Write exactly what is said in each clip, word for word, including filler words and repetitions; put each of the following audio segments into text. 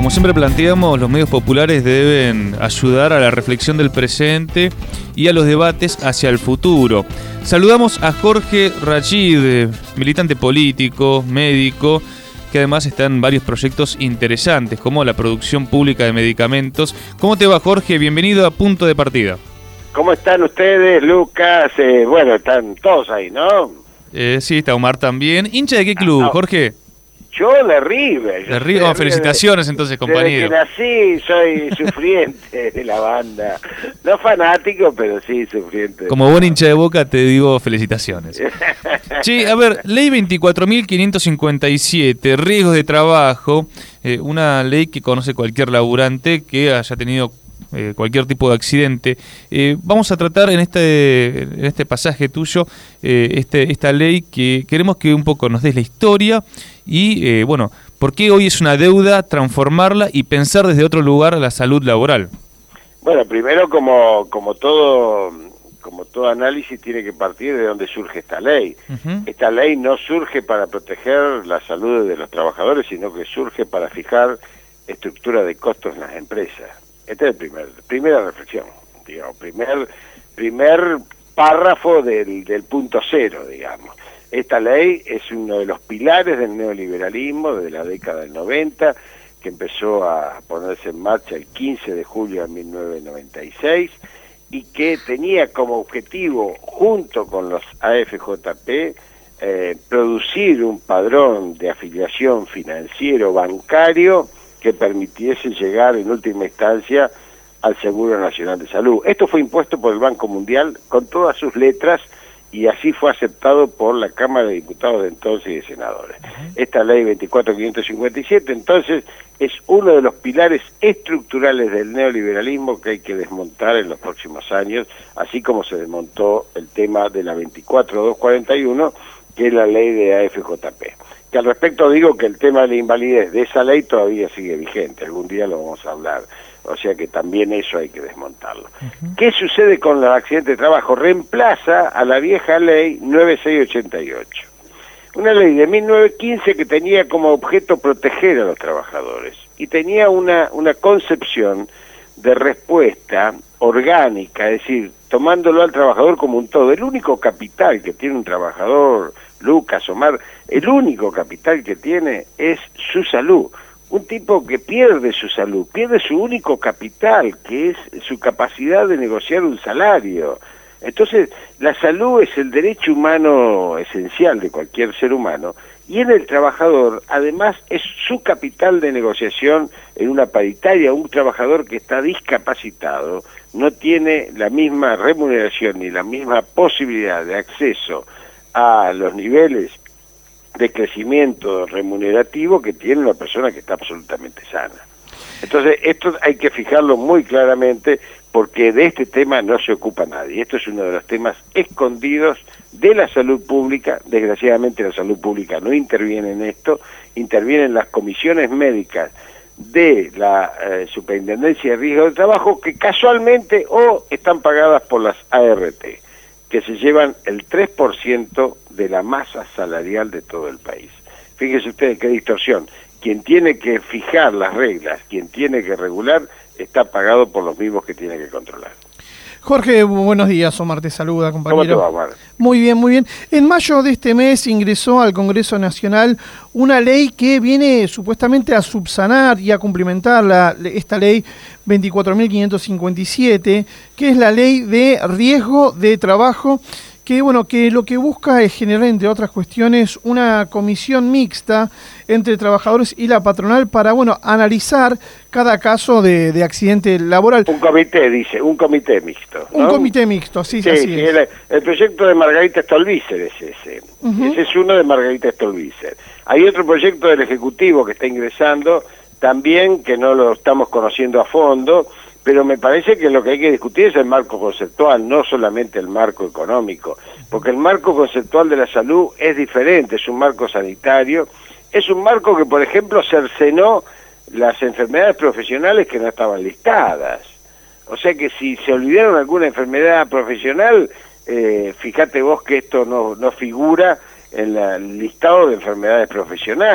como siempre planteamos, los medios populares deben ayudar a la reflexión del presente y a los debates hacia el futuro. Saludamos a Jorge Rachid, militante político, médico, que además está en varios proyectos interesantes, como la producción pública de medicamentos. ¿Cómo te va, Jorge? Bienvenido a Punto de Partida. ¿Cómo están ustedes, Lucas? Eh, bueno, están todos ahí, ¿no? Eh, sí, está Omar también. ¿Hincha de qué club, ah, no. Jorge? Yo de River. De River, oh, felicitaciones de, entonces, compañero. Desde que nací soy sufriente de la banda. No fanático, pero sí sufriente. Como buen hincha de Boca te digo felicitaciones. Sí, a ver, ley veinticuatro mil quinientos cincuenta y siete, riesgos de trabajo, eh, una ley que conoce cualquier laburante que haya tenido eh, cualquier tipo de accidente. Eh, vamos a tratar en este, en este pasaje tuyo eh, este, esta ley que queremos que un poco nos des la historia y, eh, bueno, por qué hoy es una deuda transformarla y pensar desde otro lugar la salud laboral. Bueno, primero como, como todo... como todo análisis tiene que partir de dónde surge esta ley. Uh-huh. Esta ley no surge para proteger la salud de los trabajadores, sino que surge para fijar estructura de costos en las empresas. Esta es la primer, primera reflexión, digamos, primer, primer párrafo del, del punto cero, digamos. Esta ley es uno de los pilares del neoliberalismo desde la década del noventa, que empezó a ponerse en marcha el quince de julio de mil novecientos noventa y seis, y que tenía como objetivo, junto con los A F J P, eh, producir un padrón de afiliación financiero bancario que permitiese llegar en última instancia al Seguro Nacional de Salud. Esto fue impuesto por el Banco Mundial con todas sus letras y así fue aceptado por la Cámara de Diputados de entonces y de Senadores. Esta ley veinticuatro mil quinientos cincuenta y siete, entonces, es uno de los pilares estructurales del neoliberalismo que hay que desmontar en los próximos años, así como se desmontó el tema de la veinticuatro mil doscientos cuarenta y uno, que es la ley de A F J P. Que al respecto digo que el tema de la invalidez de esa ley todavía sigue vigente, algún día lo vamos a hablar, o sea que también eso hay que desmontarlo. Uh-huh. ¿Qué sucede con los accidentes de trabajo? Reemplaza a la vieja ley nueve mil seiscientos ochenta y ocho. Una ley de mil novecientos quince que tenía como objeto proteger a los trabajadores y tenía una, una concepción de respuesta orgánica, es decir, tomándolo al trabajador como un todo. El único capital que tiene un trabajador, Lucas, Omar, el único capital que tiene es su salud. Un tipo que pierde su salud, pierde su único capital, que es su capacidad de negociar un salario. Entonces, la salud es el derecho humano esencial de cualquier ser humano, y en el trabajador, además, es su capital de negociación en una paritaria. Un trabajador que está discapacitado no tiene la misma remuneración ni la misma posibilidad de acceso a los niveles de crecimiento remunerativo que tiene una persona que está absolutamente sana. Entonces, esto hay que fijarlo muy claramente, porque de este tema no se ocupa nadie. Esto es uno de los temas escondidos de la salud pública. Desgraciadamente la salud pública no interviene en esto, intervienen las comisiones médicas de la eh, Superintendencia de Riesgo de Trabajo, que casualmente o están pagadas por las A R T, que se llevan el tres por ciento de la masa salarial de todo el país. Fíjense ustedes qué distorsión. Quien tiene que fijar las reglas, quien tiene que regular, está pagado por los mismos que tiene que controlar. Jorge, buenos días. Omar te saluda, compañero. ¿Cómo te va, Omar? Muy bien, muy bien. En mayo de este mes ingresó al Congreso Nacional una ley que viene supuestamente a subsanar y a cumplimentar la, esta ley veinticuatro mil quinientos cincuenta y siete, que es la ley de riesgo de trabajo, que bueno, que lo que busca es generar, entre otras cuestiones, una comisión mixta entre trabajadores y la patronal para, bueno, analizar cada caso de, de accidente laboral. Un comité, dice, un comité mixto, ¿no? Un comité mixto, sí, sí, así sí, es. El, el proyecto de Margarita Stolbizer es ese. Uh-huh. Ese es uno de Margarita Stolbizer. Hay otro proyecto del Ejecutivo que está ingresando, también, que no lo estamos conociendo a fondo, pero me parece que lo que hay que discutir es el marco conceptual, no solamente el marco económico, porque el marco conceptual de la salud es diferente, es un marco sanitario, es un marco que, por ejemplo, cercenó las enfermedades profesionales que no estaban listadas. O sea que si se olvidaron alguna enfermedad profesional, eh, fíjate vos que esto no, no figura en la, el listado de enfermedades profesionales.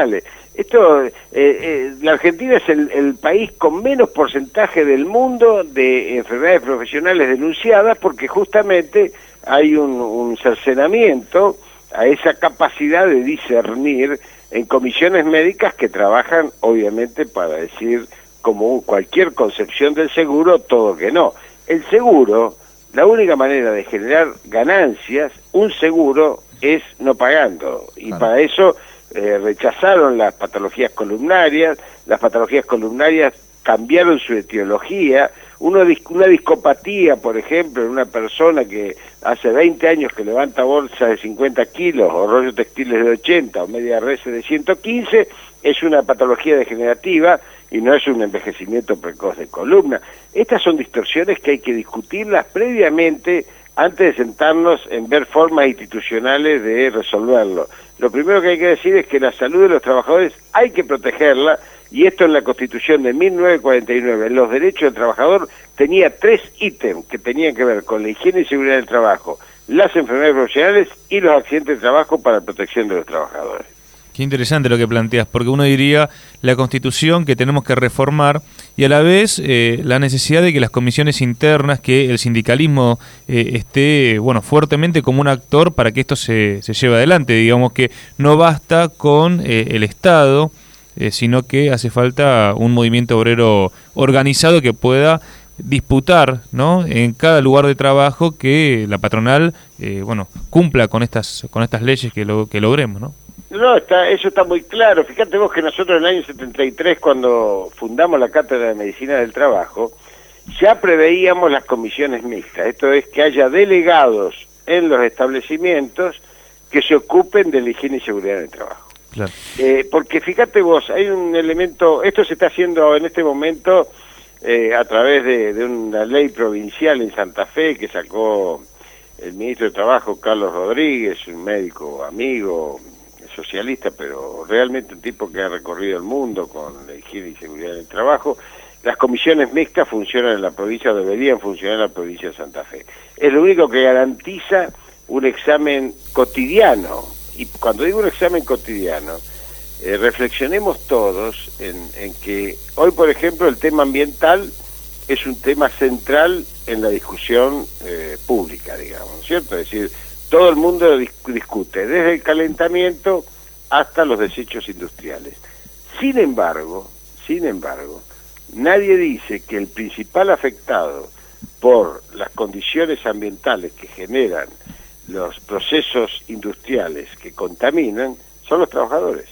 Esto, eh, eh, la Argentina es el, el país con menos porcentaje del mundo de enfermedades profesionales denunciadas porque justamente hay un, un cercenamiento a esa capacidad de discernir en comisiones médicas que trabajan obviamente para decir como cualquier concepción del seguro, todo que no. El seguro, la única manera de generar ganancias, un seguro es no pagando y claro. Para eso eh, rechazaron las patologías columnarias, las patologías columnarias cambiaron su etiología. Uno, una discopatía, por ejemplo, en una persona que hace veinte años que levanta bolsas de cincuenta kilos o rollos textiles de ochenta o media res de ciento quince, es una patología degenerativa y no es un envejecimiento precoz de columna. Estas son distorsiones que hay que discutirlas previamente antes de sentarnos en ver formas institucionales de resolverlo. Lo primero que hay que decir es que la salud de los trabajadores hay que protegerla, y esto en la Constitución de mil novecientos cuarenta y nueve, en los derechos del trabajador, tenía tres ítems que tenían que ver con la higiene y seguridad del trabajo, las enfermedades profesionales y los accidentes de trabajo para la protección de los trabajadores. Qué interesante lo que planteas, porque uno diría la Constitución que tenemos que reformar y a la vez eh, la necesidad de que las comisiones internas, que el sindicalismo eh, esté bueno fuertemente como un actor para que esto se, se lleve adelante. Digamos que no basta con eh, el Estado, eh, sino que hace falta un movimiento obrero organizado que pueda disputar, ¿no?, en cada lugar de trabajo que la patronal eh, bueno cumpla con estas con estas leyes que, lo, que logremos, ¿no? No, está, eso está muy claro. Fíjate vos que nosotros en el año setenta y tres, cuando fundamos la Cátedra de Medicina del Trabajo, ya preveíamos las comisiones mixtas. Esto es que haya delegados en los establecimientos que se ocupen de la higiene y seguridad del trabajo. Claro. Eh, porque fíjate vos, hay un elemento, esto se está haciendo en este momento eh, a través de, de una ley provincial en Santa Fe que sacó el ministro de Trabajo, Carlos Rodríguez, un médico amigo, socialista, pero realmente un tipo que ha recorrido el mundo con la higiene y seguridad del trabajo. Las comisiones mixtas funcionan en la provincia, deberían funcionar en la provincia de Santa Fe. Es lo único que garantiza un examen cotidiano. Y cuando digo un examen cotidiano, eh, reflexionemos todos en, en que hoy, por ejemplo, el tema ambiental es un tema central en la discusión eh, pública, digamos, ¿cierto? Es decir, todo el mundo discute, desde el calentamiento hasta los desechos industriales. Sin embargo, sin embargo, nadie dice que el principal afectado por las condiciones ambientales que generan los procesos industriales que contaminan son los trabajadores.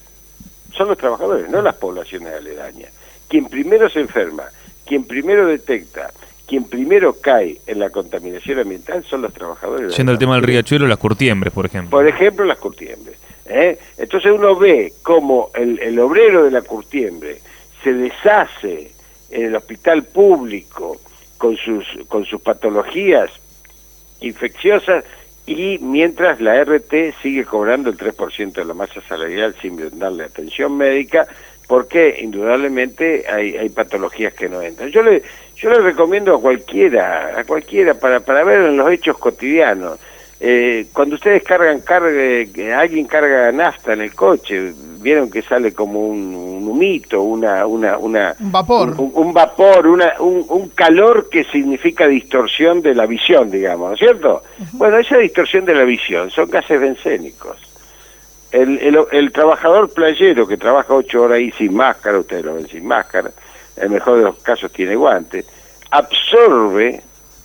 Son los trabajadores, no las poblaciones aledañas. Quien primero se enferma, quien primero detecta, quien primero cae en la contaminación ambiental son los trabajadores. Yendo al tema del riachuelo, las curtiembres, por ejemplo. Por ejemplo, las curtiembres. ¿eh? Entonces uno ve cómo el, el obrero de la curtiembre se deshace en el hospital público con sus, con sus patologías infecciosas, y mientras la R T sigue cobrando el tres por ciento de la masa salarial sin darle atención médica, porque indudablemente hay, hay patologías que no entran. Yo le yo le recomiendo a cualquiera, a cualquiera para, para ver en los hechos cotidianos. Eh, cuando ustedes cargan, cargue, alguien carga nafta en el coche, vieron que sale como un, un humito, una, una, una un vapor, un, un vapor, una, un, un calor que significa distorsión de la visión, digamos, ¿no es cierto? Uh-huh. Bueno, esa distorsión de la visión son gases bencénicos. El, el, el trabajador playero que trabaja ocho horas ahí sin máscara, ustedes lo ven sin máscara, en el mejor de los casos tiene guantes, absorbe,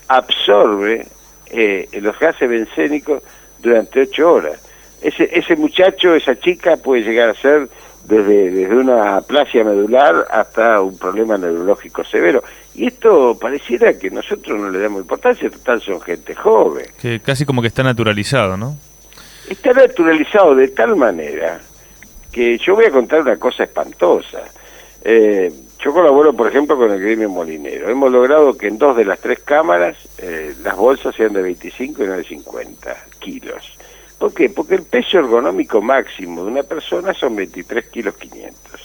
absorbe eh, los gases bencénicos durante ocho horas. Ese, ese muchacho, esa chica puede llegar a ser desde, desde una aplasia medular hasta un problema neurológico severo. Y esto pareciera que nosotros no le damos importancia, total son gente joven. Que casi como que está naturalizado, ¿no? Está naturalizado de tal manera que yo voy a contar una cosa espantosa. Eh, yo colaboro, por ejemplo, con el gremio molinero. Hemos logrado que en dos de las tres cámaras eh, las bolsas sean de veinticinco y no de cincuenta kilos. ¿Por qué? Porque el peso ergonómico máximo de una persona son veintitrés kilos quinientos.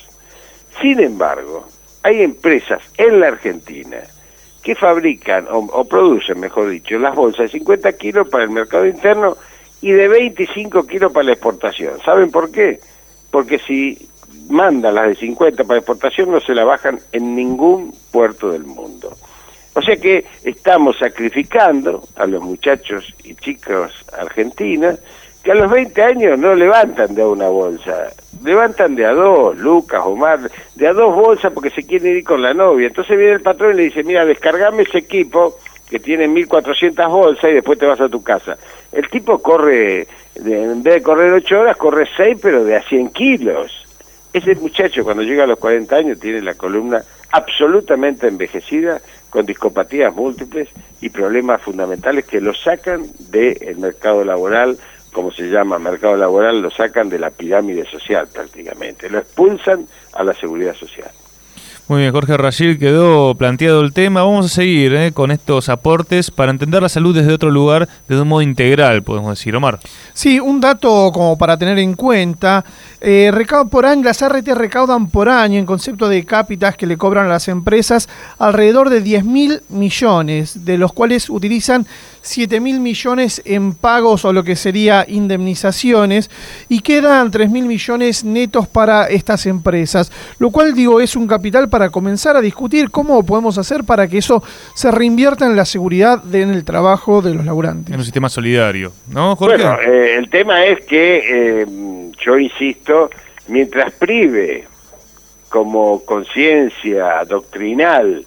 Sin embargo, hay empresas en la Argentina que fabrican, o, o producen, mejor dicho, las bolsas de cincuenta kilos para el mercado interno y de veinticinco kilos para la exportación. ¿Saben por qué? Porque si mandan las de cincuenta para exportación, no se la bajan en ningún puerto del mundo. O sea que estamos sacrificando a los muchachos y chicos argentinos que a los veinte años no levantan de a una bolsa, levantan de a dos, Lucas, Omar, de a dos bolsas porque se quieren ir con la novia. Entonces viene el patrón y le dice, mira, descargame ese equipo que tiene mil cuatrocientas bolsas y después te vas a tu casa. El tipo corre, de, en vez de correr ocho horas, corre seis, pero de a cien kilos. Ese muchacho cuando llega a los cuarenta años tiene la columna absolutamente envejecida, con discopatías múltiples y problemas fundamentales que lo sacan del mercado laboral, como se llama mercado laboral, lo sacan de la pirámide social prácticamente, lo expulsan a la seguridad social. Muy bien, Jorge Rayil, quedó planteado el tema. Vamos a seguir eh, con estos aportes para entender la salud desde otro lugar, desde un modo integral, podemos decir. Omar. Sí, un dato como para tener en cuenta. Eh, recaudan por año, las R T recaudan por año, en concepto de cápitas que le cobran a las empresas, alrededor de diez mil millones, de los cuales utilizan siete mil millones en pagos o lo que sería indemnizaciones, y quedan tres mil millones netos para estas empresas, lo cual, digo, es un capital para comenzar a discutir cómo podemos hacer para que eso se reinvierta en la seguridad de, en el trabajo de los laburantes. En un sistema solidario, ¿no, Jorge? Bueno, eh, el tema es que, eh, yo insisto, mientras prive como conciencia doctrinal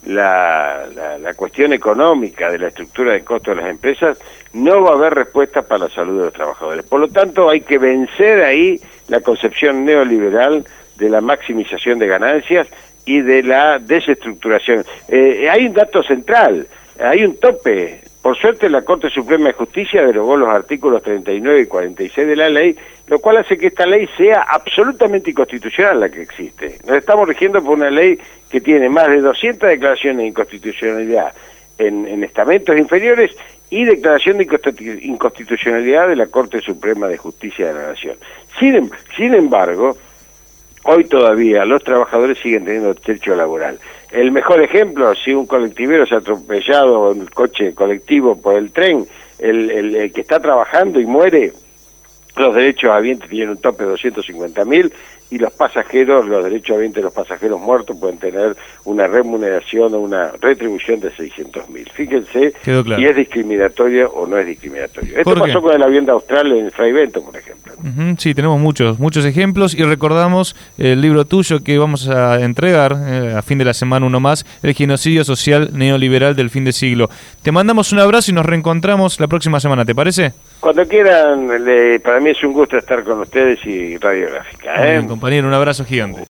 La, la, la cuestión económica de la estructura de costo de las empresas, no va a haber respuesta para la salud de los trabajadores. Por lo tanto, hay que vencer ahí la concepción neoliberal de la maximización de ganancias y de la desestructuración. Eh, hay un dato central, hay un tope. Por suerte, la Corte Suprema de Justicia derogó los artículos treinta y nueve y cuarenta y seis de la ley, lo cual hace que esta ley sea absolutamente inconstitucional, la que existe. Nos estamos rigiendo por una ley que tiene más de doscientas declaraciones de inconstitucionalidad en, en estamentos inferiores y declaración de inconstitucionalidad de la Corte Suprema de Justicia de la Nación. Sin, sin embargo, hoy todavía los trabajadores siguen teniendo techo laboral. El mejor ejemplo, si un colectivero se ha atropellado en el coche colectivo por el tren, el, el, el que está trabajando y muere, los derechos habientes tienen un tope de doscientos cincuenta mil y los pasajeros, los derechos habientes de los pasajeros muertos pueden tener una remuneración o una retribución de seiscientos mil. Fíjense claro. si es discriminatorio o no es discriminatorio. Esto Jorge. pasó con el avión de Austral en Fray Bento, por ejemplo. Uh-huh, sí, tenemos muchos, muchos ejemplos y recordamos el libro tuyo que vamos a entregar eh, a fin de la semana, uno más, El genocidio social neoliberal del fin de siglo. Te mandamos un abrazo y nos reencontramos la próxima semana, ¿te parece? Cuando quieran, le, para mí es un gusto estar con ustedes y Radiográfica. ¿eh? Bien, compañero, un abrazo gigante.